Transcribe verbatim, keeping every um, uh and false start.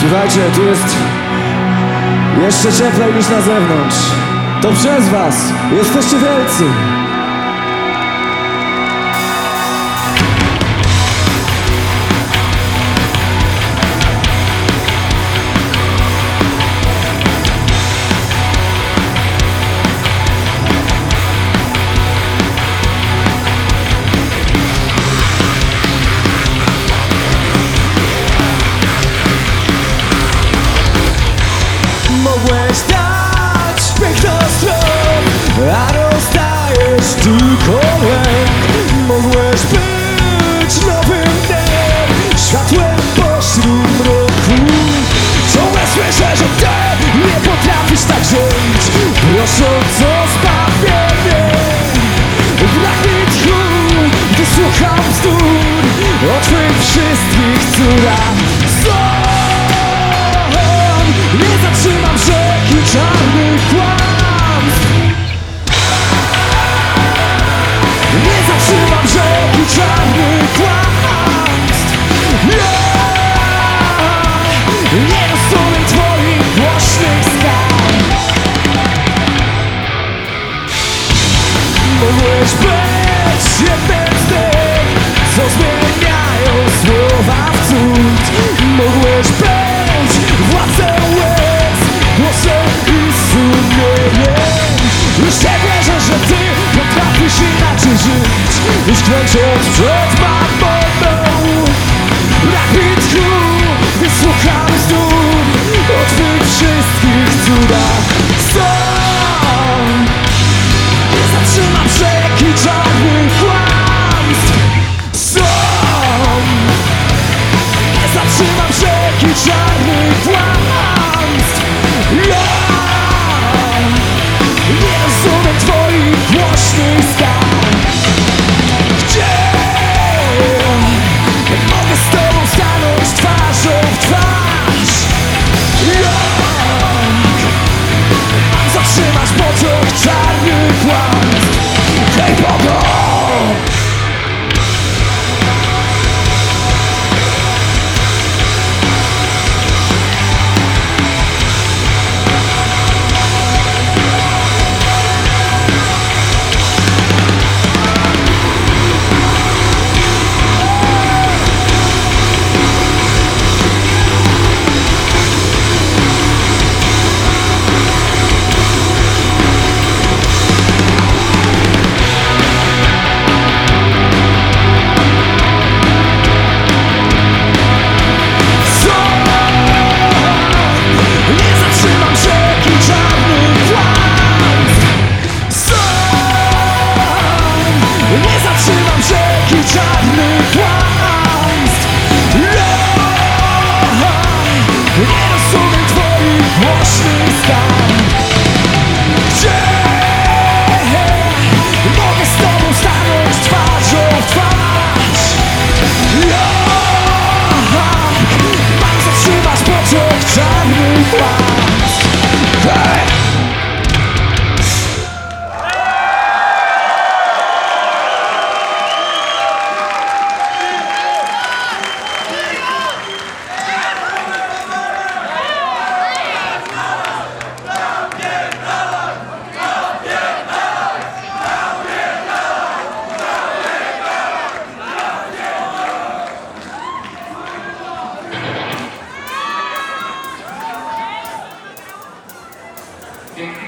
Słuchajcie, tu jest jeszcze cieplej niż na zewnątrz. To przez was. Jesteście wielcy. Mogłeś dać piękno stron, a rozdajesz tylko lęk. Mogłeś być nowym dniem, światłem pośród mroku. Ciągle słyszę, że ty nie potrafisz tak żyć, prosząc o zbawienie. Brak mi tchu, gdy słucham bzdur o twych wszystkich cudach. Nie zatrzymam rzeki czarnych kłamstw. Nie zatrzymam rzeki czarnych kłamstw. Ja nie rozumiem twoich głośnych skarg. Mogłeś być jednym z tych, co zmieniają słowa w cud. Mogłeś być władcą łez, głosem i sumieniem. Już nie wierzę, że ty potrafisz inaczej żyć, już kręcząc przed mamoną. Brak mi tchu, gdy słucham znów o twych wszystkich cudach. Są, nie zatrzymam rzeki czarnych kłamstw. Są, nie zatrzymam rzeki czarnych kłamstw. Ja nie rozumiem twoich głośnych skarg. Gdzie mogę z tobą stanąć twarzą w twarz? Jak mam zatrzymać pociąg czarnych kłamstw? Hej, Bogo! Pięknie.